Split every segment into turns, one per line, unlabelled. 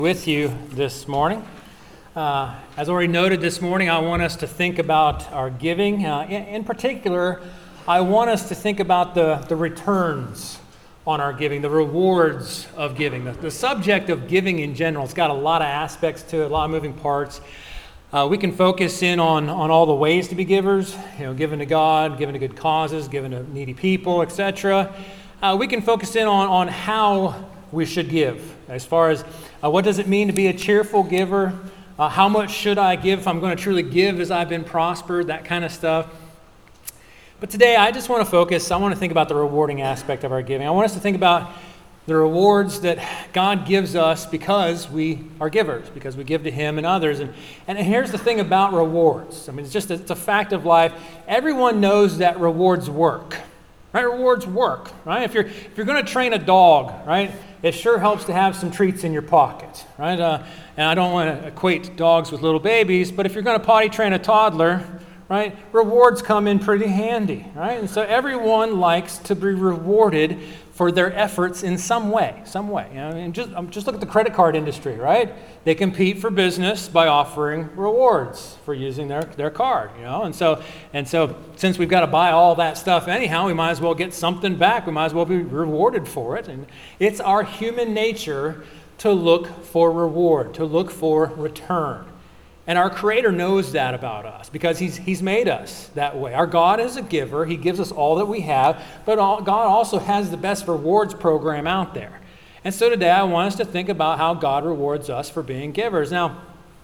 With you this morning. As already noted this morning, I want us to think about our giving. In particular, I want us to think about the returns on our giving, the rewards of giving. The subject of giving in general, it's got a lot of aspects to it, a lot of moving parts. We can focus in on all the ways to be givers, giving to God, giving to good causes, giving to needy people, etc. We can focus in on how we should give, as far as what does it mean to be a cheerful giver? How much should I give if I'm going to truly give as I've been prospered? That kind of stuff. But today I just want to think about the rewarding aspect of our giving. I want us to think about the rewards that God gives us because we are givers, because we give to Him and others. And here's the thing about rewards. I mean, it's a fact of life. Everyone knows that rewards work. Right? Rewards work, right? If you're going to train a dog, right, it sure helps to have some treats in your pocket, right? And I don't want to equate dogs with little babies, but if you're going to potty train a toddler, right, rewards come in pretty handy, right? And so everyone likes to be rewarded for their efforts in some way. Just look at the credit card industry, right? They compete for business by offering rewards for using their card, And so since we've got to buy all that stuff anyhow, we might as well get something back. We might as well be rewarded for it. And it's our human nature to look for reward, to look for return. And our Creator knows that about us because He's made us that way. Our God is a giver. He gives us all that we have, but God also has the best rewards program out there. And so today I want us to think about how God rewards us for being givers. Now,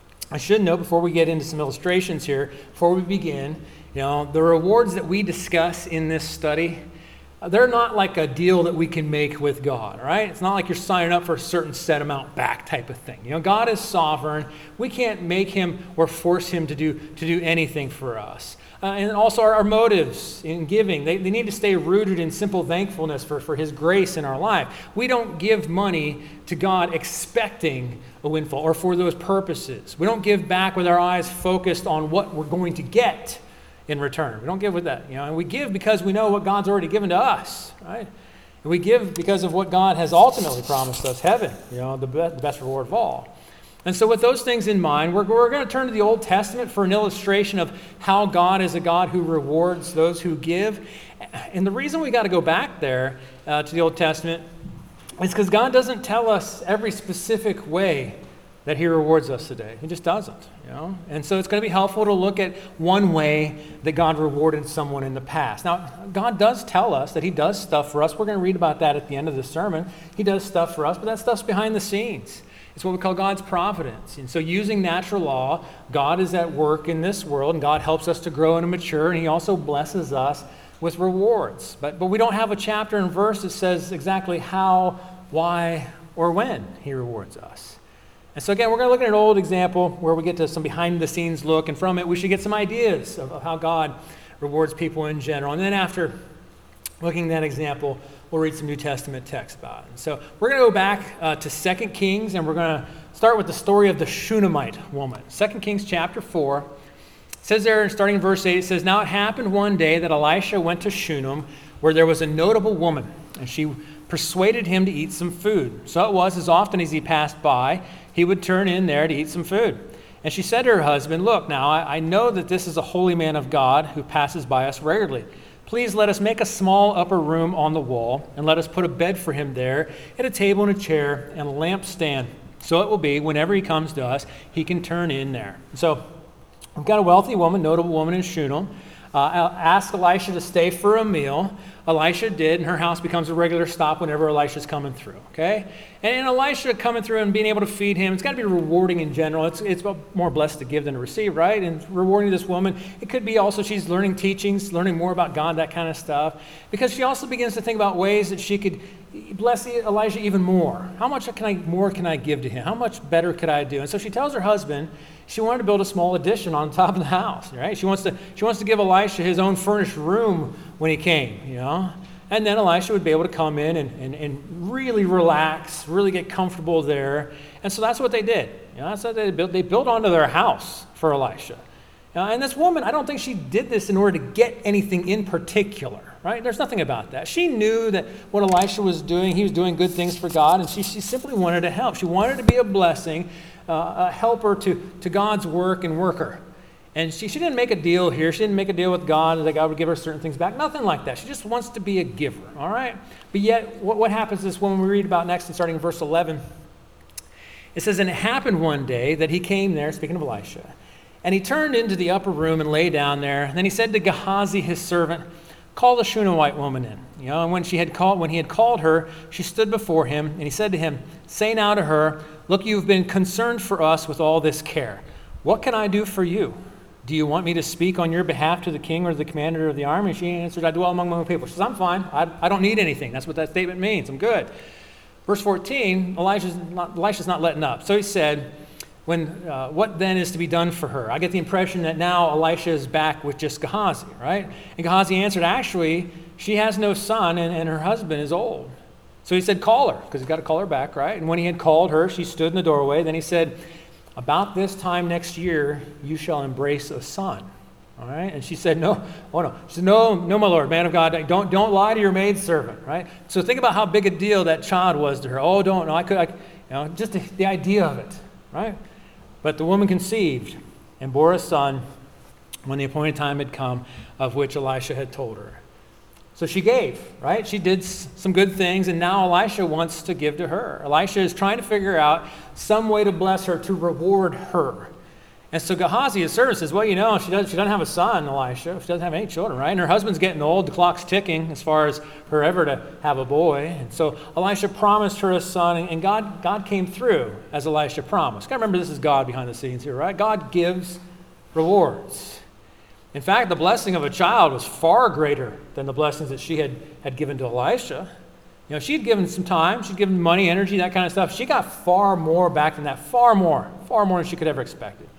I should note before we get into some illustrations here, before we begin, the rewards that we discuss in this study, they're not like a deal that we can make with God, right? It's not like you're signing up for a certain set amount back type of thing. God is sovereign. We can't make Him or force Him to do anything for us. And also our motives in giving, they need to stay rooted in simple thankfulness for His grace in our life. We don't give money to God expecting a windfall or for those purposes. We don't give back with our eyes focused on what we're going to get in return. We don't give with that, and we give because we know what God's already given to us, right? And we give because of what God has ultimately promised us, heaven, the best reward of all. And so with those things in mind, we're going to turn to the Old Testament for an illustration of how God is a God who rewards those who give. And the reason we got to go back there to the Old Testament is because God doesn't tell us every specific way that He rewards us today. He just doesn't, And so it's going to be helpful to look at one way that God rewarded someone in the past. Now, God does tell us that He does stuff for us. We're going to read about that at the end of the sermon. He does stuff for us, but that stuff's behind the scenes. It's what we call God's providence. And so using natural law, God is at work in this world, and God helps us to grow and mature, and He also blesses us with rewards. But we don't have a chapter and verse that says exactly how, why, or when He rewards us. And so again, we're going to look at an old example where we get to some behind-the-scenes look, and from it we should get some ideas of how God rewards people in general. And then after looking at that example, we'll read some New Testament text about it. And so we're going to go back to 2 Kings, and we're going to start with the story of the Shunammite woman. 2 Kings chapter 4. It says there, starting in verse 8, it says, "Now it happened one day that Elisha went to Shunem, where there was a notable woman, and she persuaded him to eat some food. So it was, as often as he passed by, he would turn in there to eat some food. And she said to her husband, 'Look, now I know that this is a holy man of God who passes by us regularly. Please let us make a small upper room on the wall, and let us put a bed for him there, and a table and a chair, and a lampstand. So it will be, whenever he comes to us, he can turn in there.'" So we've got a wealthy woman, notable woman in Shunem, asked Elisha to stay for a meal. Elisha did, and her house becomes a regular stop whenever Elisha's coming through, okay? And Elisha coming through and being able to feed him, it's got to be rewarding in general. It's more blessed to give than to receive, right? And rewarding this woman, it could be also she's learning teachings, learning more about God, that kind of stuff, because she also begins to think about ways that she could bless Elisha even more. How much more can I give to him? How much better could I do? And so she tells her husband she wanted to build a small addition on top of the house, right? She wants to give Elisha his own furnished room when he came, And then Elisha would be able to come in and really relax, really get comfortable there. And so that's what they did. That's what they built. They built onto their house for Elisha. And this woman, I don't think she did this in order to get anything in particular, right? There's nothing about that. She knew that what Elisha was doing, he was doing good things for God, and she simply wanted to help. She wanted to be a blessing, a helper to God's work and worker. And she didn't make a deal here. She didn't make a deal with God that God would give her certain things back. Nothing like that. She just wants to be a giver, all right? But yet, what happens is when we read about next and starting in verse 11, it says, "And it happened one day that he came there," speaking of Elisha, "and he turned into the upper room and lay down there. And then he said to Gehazi, his servant, 'Call the Shunammite woman in.' And when he had called her, she stood before him, and he said to him, 'Say now to her, look, you have been concerned for us with all this care. What can I do for you? Do you want me to speak on your behalf to the king or the commander of the army?' She answered, 'I dwell among my people.' She says, 'I'm fine. I don't need anything.' That's what that statement means. I'm good." Verse 14, Elisha's not letting up. So he said, what then is to be done for her? I get the impression that now Elisha is back with just Gehazi, right? And Gehazi answered, "Actually, she has no son, and her husband is old." So he said, "Call her," because he's got to call her back, right? And when he had called her, she stood in the doorway. Then he said, "About this time next year, you shall embrace a son." All right? And she said, "No." Oh, no. She said, no, my Lord, man of God, don't lie to your maidservant, right? So think about how big a deal that child was to her. Oh, don't, no, just the idea of it, right? But the woman conceived and bore a son when the appointed time had come, of which Elisha had told her. So she gave, right? She did some good things, and now Elisha wants to give to her. Elisha is trying to figure out some way to bless her, to reward her. And so Gehazi, his servant, says, "Well, she doesn't have a son, Elisha. She doesn't have any children, right? And her husband's getting old. The clock's ticking as far as her ever to have a boy." And so Elisha promised her a son, and God came through as Elisha promised. Got to remember, this is God behind the scenes here, right? God gives rewards. In fact, the blessing of a child was far greater than the blessings that she had given to Elisha. She'd given some time, she'd given money, energy, that kind of stuff. She got far more back than that, far more than she could ever expected.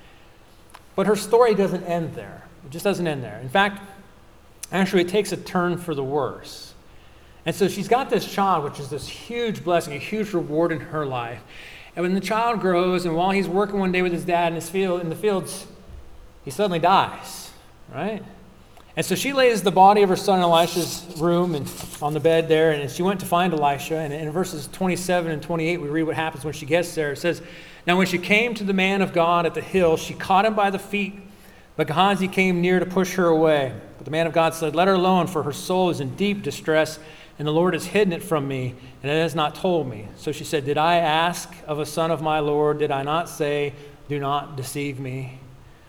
But her story doesn't end there. It just doesn't end there. In fact, actually, it takes a turn for the worse. And so she's got this child, which is this huge blessing, a huge reward in her life. And when the child grows, and while he's working one day with his dad in the fields, he suddenly dies. Right? And so she lays the body of her son in Elisha's room and on the bed there, and she went to find Elisha. And in verses 27 and 28, we read what happens when she gets there. It says, "Now when she came to the man of God at the hill, she caught him by the feet, but Gehazi came near to push her away. But the man of God said, 'Let her alone, for her soul is in deep distress, and the Lord has hidden it from me, and it has not told me.' So she said, 'Did I ask of a son of my Lord? Did I not say, do not deceive me?'"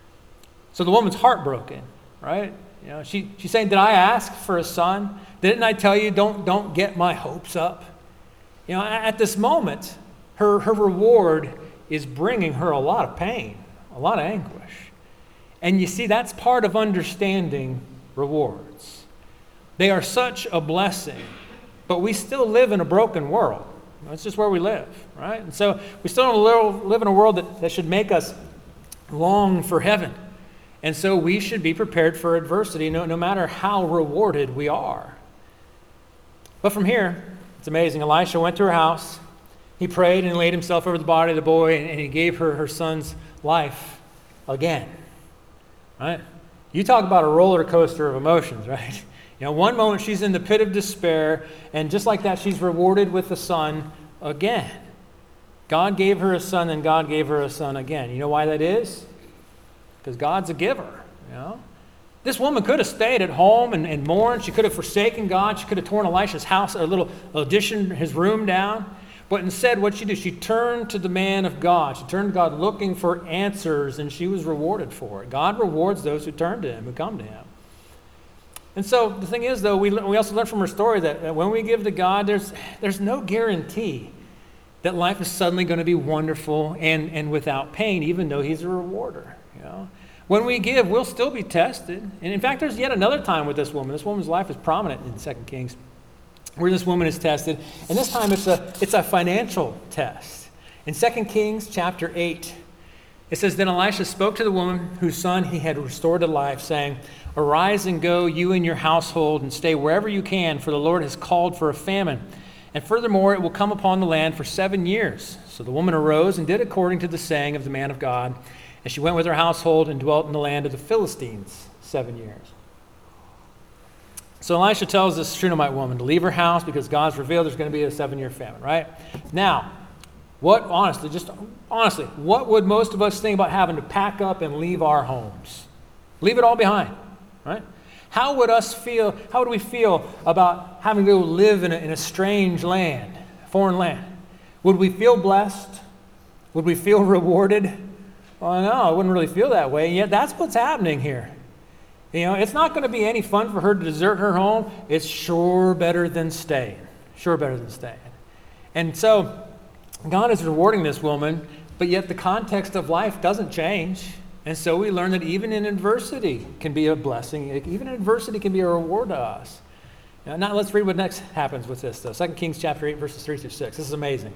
So the woman's heartbroken, right? She's saying, "Did I ask for a son? Didn't I tell you don't get my hopes up?" At this moment, her reward is bringing her a lot of pain, a lot of anguish. And you see, that's part of understanding rewards. They are such a blessing, but we still live in a broken world. That's just where we live, right? And so we still don't live in a world that should make us long for heaven. And so we should be prepared for adversity no matter how rewarded we are. But from here, it's amazing. Elisha went to her house. He prayed and laid himself over the body of the boy, and he gave her son's life again. Right? You talk about a roller coaster of emotions, right? One moment she's in the pit of despair, and just like that, she's rewarded with a son again. God gave her a son, and God gave her a son again. You know why that is? Because God's a giver, This woman could have stayed at home and mourned. She could have forsaken God. She could have torn Elisha's house, a little addition, his room down. But instead, what she did, she turned to the man of God. She turned to God looking for answers, and she was rewarded for it. God rewards those who turn to him, who come to him. And so the thing is, though, we also learn from her story that when we give to God, there's no guarantee that life is suddenly going to be wonderful and without pain, even though he's a rewarder. When we give, we'll still be tested. And in fact, there's yet another time with this woman. This woman's life is prominent in 2 Kings, where this woman is tested. And this time it's a financial test. In 2 Kings chapter 8, it says, "Then Elisha spoke to the woman whose son he had restored to life, saying, 'Arise and go, you and your household, and stay wherever you can, for the Lord has called for a famine. And furthermore, it will come upon the land for 7 years.' So the woman arose and did according to the saying of the man of God. And she went with her household and dwelt in the land of the Philistines 7 years. So Elisha tells this Shunammite woman to leave her house because God's revealed there's going to be a 7-year famine, right? Now, honestly, what would most of us think about having to pack up and leave our homes? Leave it all behind, right? How would we feel about having to live in a strange land, foreign land? Would we feel blessed? Would we feel rewarded? Well, no, I wouldn't really feel that way. And yet that's what's happening here. It's not going to be any fun for her to desert her home. It's sure better than staying. Sure better than staying. And so God is rewarding this woman, but yet the context of life doesn't change. And so we learn that even in adversity can be a blessing. Even in adversity can be a reward to us. Now let's read what next happens with this, though. 2 Kings chapter 8, verses 3 through 6. This is amazing.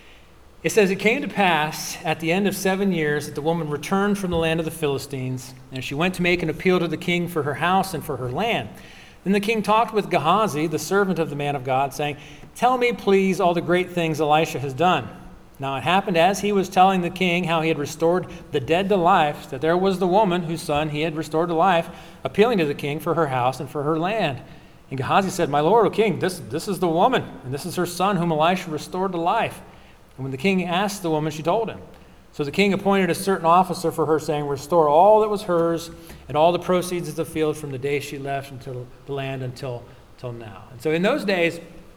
It says, "It came to pass at the end of 7 years that the woman returned from the land of the Philistines, and she went to make an appeal to the king for her house and for her land. Then the king talked with Gehazi, the servant of the man of God, saying, 'Tell me, please, all the great things Elisha has done.' Now it happened as he was telling the king how he had restored the dead to life, that there was the woman whose son he had restored to life, appealing to the king for her house and for her land. And Gehazi said, 'My lord, O king, this is the woman, and this is her son whom Elisha restored to life.' And when the king asked the woman, she told him. So the king appointed a certain officer for her, saying, 'Restore all that was hers and all the proceeds of the field from the day she left until the land until now.'" And so in those days,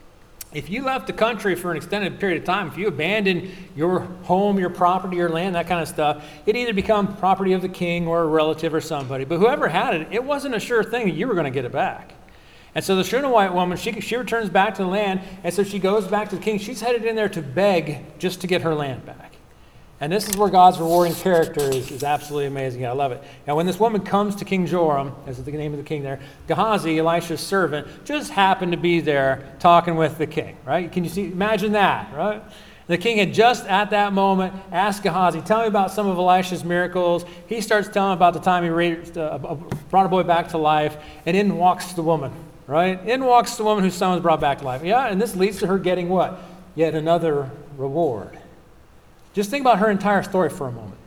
if you left the country for an extended period of time, if you abandoned your home, your property, your land, that kind of stuff, it either become property of the king or a relative or somebody. But whoever had it, it wasn't a sure thing that you were going to get it back. And so the Shunammite woman, she returns back to the land, and so she goes back to the king. She's headed in there to beg just to get her land back. And this is where God's rewarding character is absolutely amazing. I love it. Now, when this woman comes to King Joram, as the name of the king there, Gehazi, Elisha's servant, just happened to be there talking with the king, right? Can you see? Imagine that, right? The king had just at that moment asked Gehazi, "Tell me about some of Elisha's miracles." He starts telling about the time he brought a boy back to life, and in walks the woman, right? In walks the woman whose son was brought back to life. Yeah, and this leads to her getting what? Yet another reward. Just think about her entire story for a moment.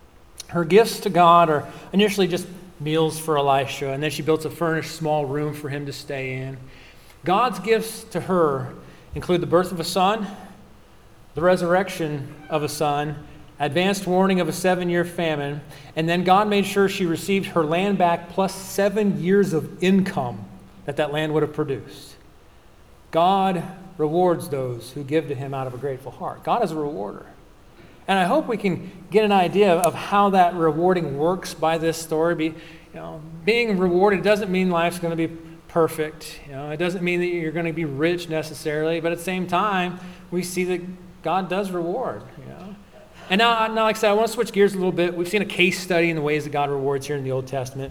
Her gifts to God are initially just meals for Elisha, and then she builds a furnished small room for him to stay in. God's gifts to her include the birth of a son, the resurrection of a son, advanced warning of a 7-year famine, and then God made sure she received her land back plus 7 years of income that land would have produced. God rewards those who give to him out of a grateful heart. God is a rewarder. And I hope we can get an idea of how that rewarding works by this story. Being rewarded doesn't mean life's going to be perfect. It doesn't mean that you're going to be rich necessarily. But at the same time, we see that God does reward. And now, like I said, I want to switch gears a little bit. We've seen a case study in the ways that God rewards here in the Old Testament.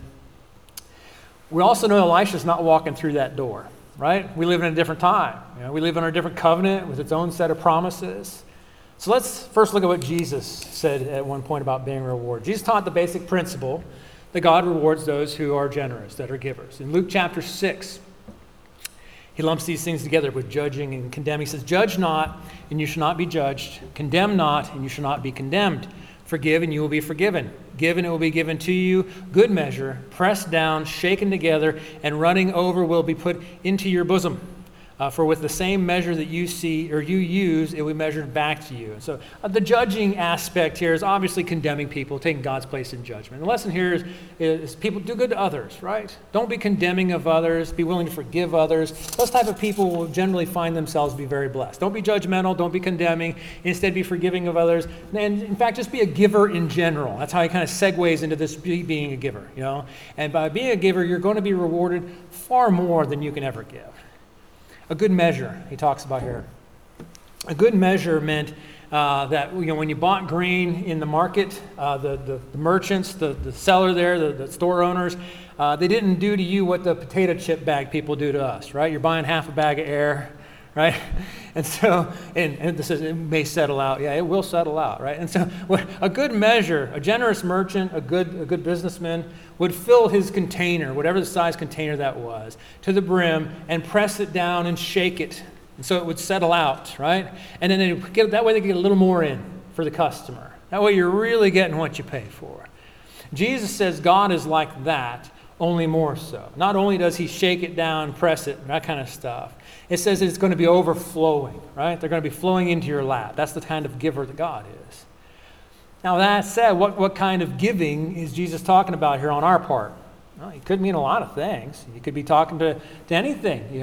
We also know Elisha's not walking through that door, right? We live in a different time. We live under a different covenant with its own set of promises. So let's first look at what Jesus said at one point about being rewarded. Jesus taught the basic principle that God rewards those who are generous, that are givers. In Luke chapter 6, he lumps these things together with judging and condemning. He says, "Judge not, and you shall not be judged. Condemn not, and you shall not be condemned. Forgive, and you will be forgiven. Give, and it will be given to you. Good measure, pressed down, shaken together, and running over will be put into your bosom. For with the same measure that you use, it will be measured back to you." So the judging aspect here is obviously condemning people, taking God's place in judgment. The lesson here is people do good to others, right? Don't be condemning of others. Be willing to forgive others. Those type of people will generally find themselves to be very blessed. Don't be judgmental. Don't be condemning. Instead, be forgiving of others. And in fact, just be a giver in general. That's how he kind of segues into this being a giver, And by being a giver, you're going to be rewarded far more than you can ever give. A good measure, he talks about here. A good measure meant that when you bought grain in the market, the merchants, the seller there, the store owners, they didn't do to you what the potato chip bag people do to us, right? You're buying half a bag of air, right? And so, and this says it may settle out. Yeah, it will settle out, right? And so a good measure, a generous merchant, a good businessman would fill his container, whatever the size container that was, to the brim and press it down and shake it. And so it would settle out, right? And then that way they get a little more in for the customer. That way you're really getting what you pay for. Jesus says God is like that, only more so. Not only does he shake it down, press it, that kind of stuff. It says it's going to be overflowing, right? They're going to be flowing into your lap. That's the kind of giver that God is. Now that said, what kind of giving is Jesus talking about here on our part? Well, it could mean a lot of things. You could be talking to anything,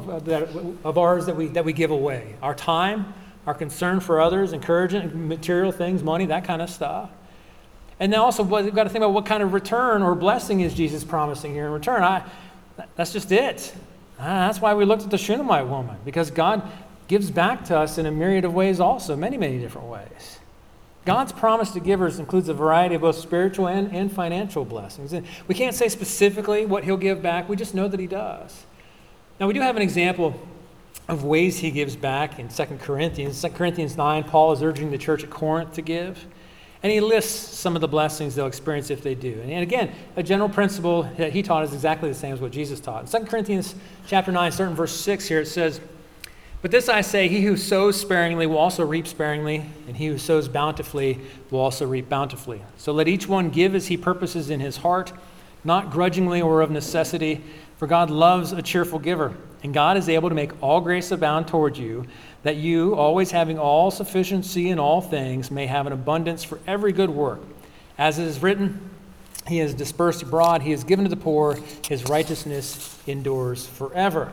of ours that we give away. Our time, our concern for others, encouragement, material things, money, that kind of stuff. And then also, we've got to think about what kind of return or blessing is Jesus promising here in return. That's just it. That's why we looked at the Shunammite woman, because God gives back to us in a myriad of ways also, many, many different ways. God's promise to givers includes a variety of both spiritual and financial blessings. And we can't say specifically what he'll give back. We just know that he does. Now, we do have an example of ways he gives back in 2 Corinthians. 2 Corinthians 9, Paul is urging the church at Corinth to give. And he lists some of the blessings they'll experience if they do. And again, a general principle that he taught is exactly the same as what Jesus taught. In 2 Corinthians chapter 9, starting in verse 6 here, it says, "But this I say, he who sows sparingly will also reap sparingly, and he who sows bountifully will also reap bountifully. So let each one give as he purposes in his heart, not grudgingly or of necessity, for God loves a cheerful giver. And God is able to make all grace abound toward you, that you, always having all sufficiency in all things, may have an abundance for every good work. As it is written, he has dispersed abroad, he has given to the poor, his righteousness endures forever.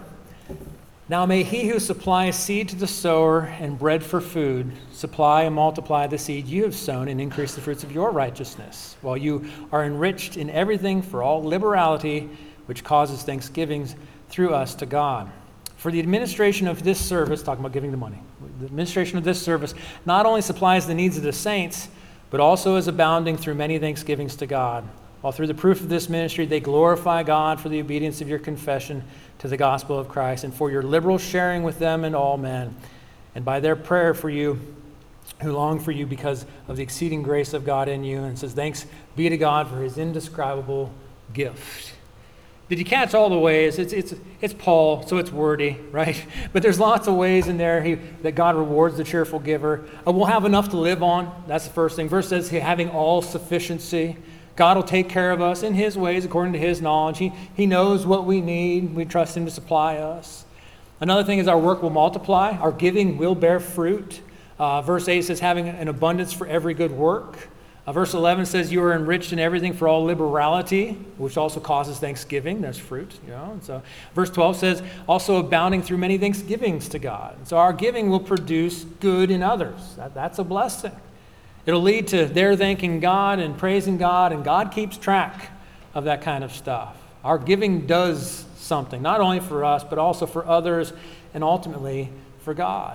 Now may he who supplies seed to the sower and bread for food supply and multiply the seed you have sown and increase the fruits of your righteousness, while you are enriched in everything for all liberality, which causes thanksgivings through us to God. For the administration of this service," talking about giving the money, "the administration of this service not only supplies the needs of the saints, but also is abounding through many thanksgivings to God. While through the proof of this ministry they glorify God for the obedience of your confession to the gospel of Christ, and for your liberal sharing with them and all men, and by their prayer for you who long for you because of the exceeding grace of God in you." And it says, "Thanks be to God for his indescribable gift." Did you catch all the ways? It's Paul, so it's wordy, right? But there's lots of ways in there that God rewards the cheerful giver. We'll have enough to live on. That's the first thing. Verse says, having all sufficiency. God will take care of us in his ways according to his knowledge. He knows what we need. We trust him to supply us. Another thing is our work will multiply. Our giving will bear fruit. Verse 8 says, having an abundance for every good work. Verse 11 says, you are enriched in everything for all liberality, which also causes thanksgiving. There's fruit, And so verse 12 says, also abounding through many thanksgivings to God. And so our giving will produce good in others. That's a blessing. It'll lead to their thanking God and praising God, and God keeps track of that kind of stuff. Our giving does something, not only for us, but also for others, and ultimately for God.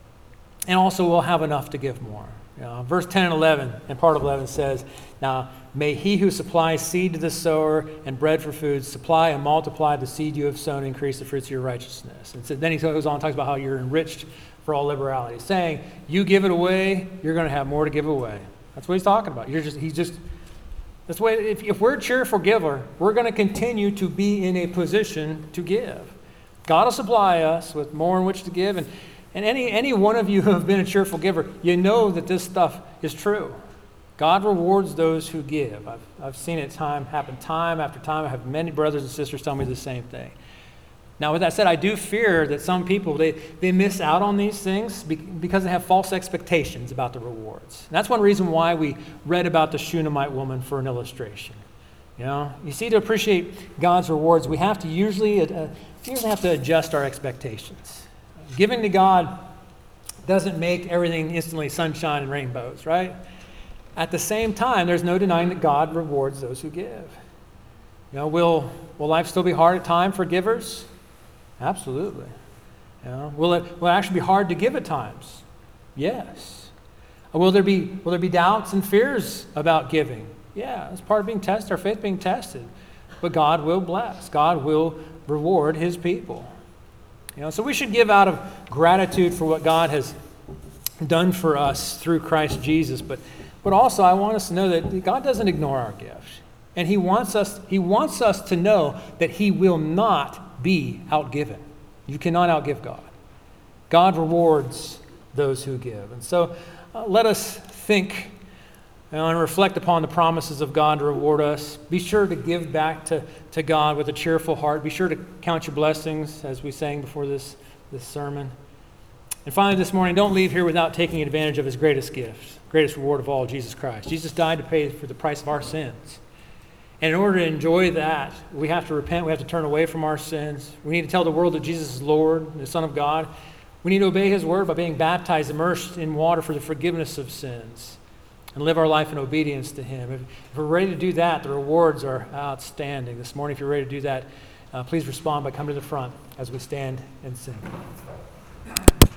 And also we'll have enough to give more. Verse 10 and 11, and part of 11 says, now may he who supplies seed to the sower and bread for food supply and multiply the seed you have sown and increase the fruits of your righteousness. And so then he goes on and talks about how you're enriched for all liberality, saying you give it away, you're going to have more to give away. That's what he's talking about. That's the way, if we're a cheerful giver, we're going to continue to be in a position to give. God will supply us with more in which to give, and any one of you who have been a cheerful giver, you know that this stuff is true. God rewards those who give. I've seen it happen time after time. I have many brothers and sisters tell me the same thing. Now, with that said, I do fear that some people, they miss out on these things because they have false expectations about the rewards. And that's one reason why we read about the Shunammite woman for an illustration. You see, to appreciate God's rewards, we have to usually have to adjust our expectations. Giving to God doesn't make everything instantly sunshine and rainbows, right? At the same time, there's no denying that God rewards those who give. Will life still be hard at times for givers? Absolutely. Will it actually be hard to give at times? Yes. Will there be doubts and fears about giving? Yeah, it's part of being tested, our faith being tested. But God will bless. God will reward his people. So we should give out of gratitude for what God has done for us through Christ Jesus. But also I want us to know that God doesn't ignore our gift. And he wants us to know that he will not be outgiven. You cannot outgive God. God rewards those who give. And so let us think and reflect upon the promises of God to reward us. Be sure to give back to God with a cheerful heart. Be sure to count your blessings, as we sang before this sermon. And finally this morning, don't leave here without taking advantage of his greatest gift, greatest reward of all, Jesus Christ. Jesus died to pay for the price of our sins. And in order to enjoy that, we have to repent. We have to turn away from our sins. We need to tell the world that Jesus is Lord, the Son of God. We need to obey his word by being baptized, immersed in water for the forgiveness of sins, and live our life in obedience to him. If we're ready to do that, the rewards are outstanding. This morning, if you're ready to do that, please respond by coming to the front as we stand and sing.